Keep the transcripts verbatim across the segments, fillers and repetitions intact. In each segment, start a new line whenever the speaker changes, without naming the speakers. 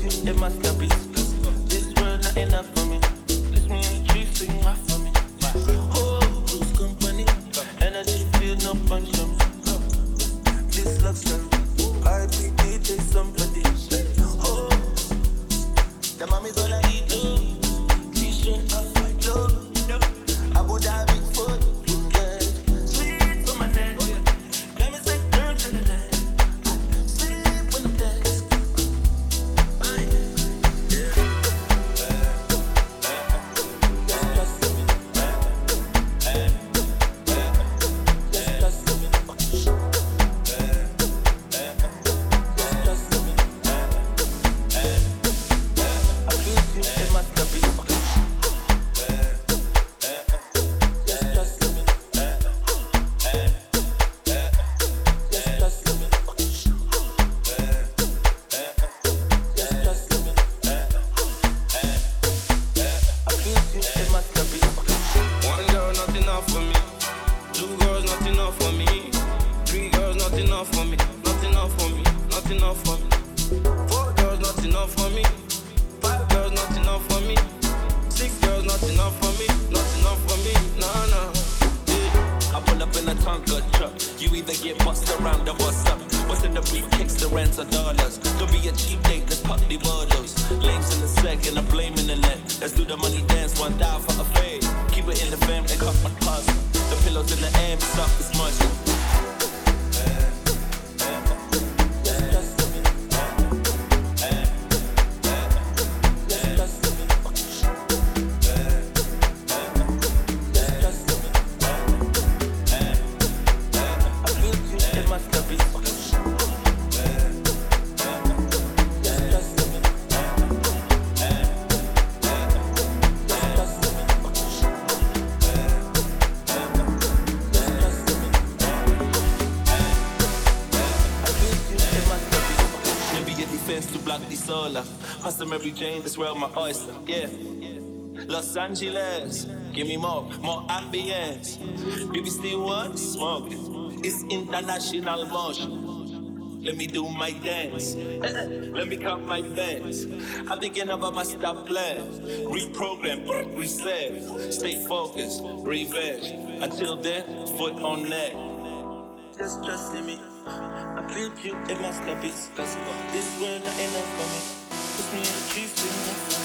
you, it must have been. This world not enough for me. Let me in the trees, sing off for me. Oh, lose company, energy feel no punch on me. This luxury, I be D J somebody. Oh, the mommy's all I eat. T-shirt, off my clothes. Abu Dhabi food. Sweet for my neck. Let me say, turn to the left. Sleep when I'm dead. Mary Jane, that's where my oyster, yeah. Los Angeles, give me more, more ambience. Baby, still want smoke. It's international motion. Let me do my dance. Let me count my bands. I'm thinking about my stop plan. Reprogram, reset. Stay focused, revenge. Until then, foot on neck. Just trust in me. I built you a masterpiece. This world not enough for me. Put me in the trees, sing my song.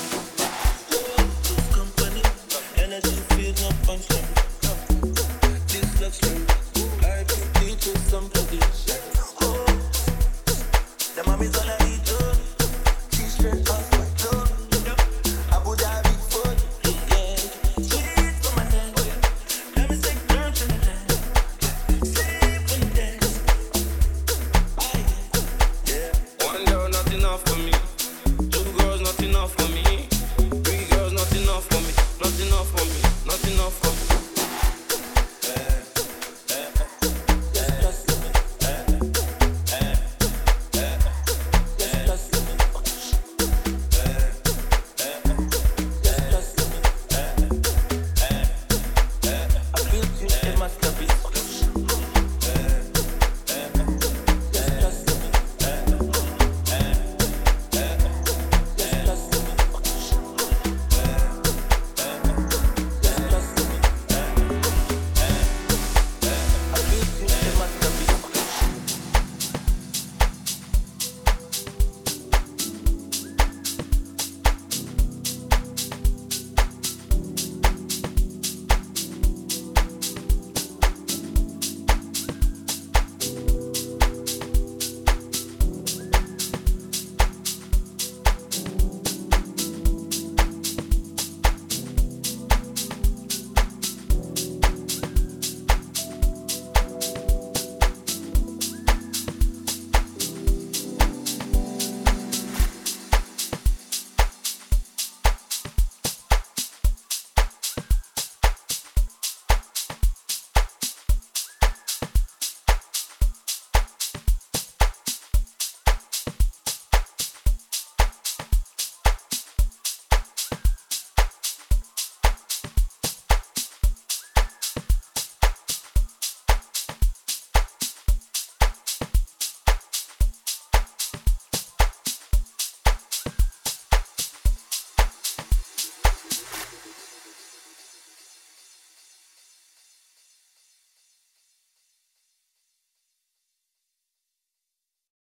Lose company, energy feel no punch on me. This luxury, I can teach you somebody. Oh, the mommy's all I eat. T-shirt off my clothes. Abu Dhabi food. Yeah, sweet for my neck. Let me say, turn to the left. Sleep when you dance. Yeah. One girl, not enough for me. Not enough for me, three girls not enough for me, not enough for me, not enough for me.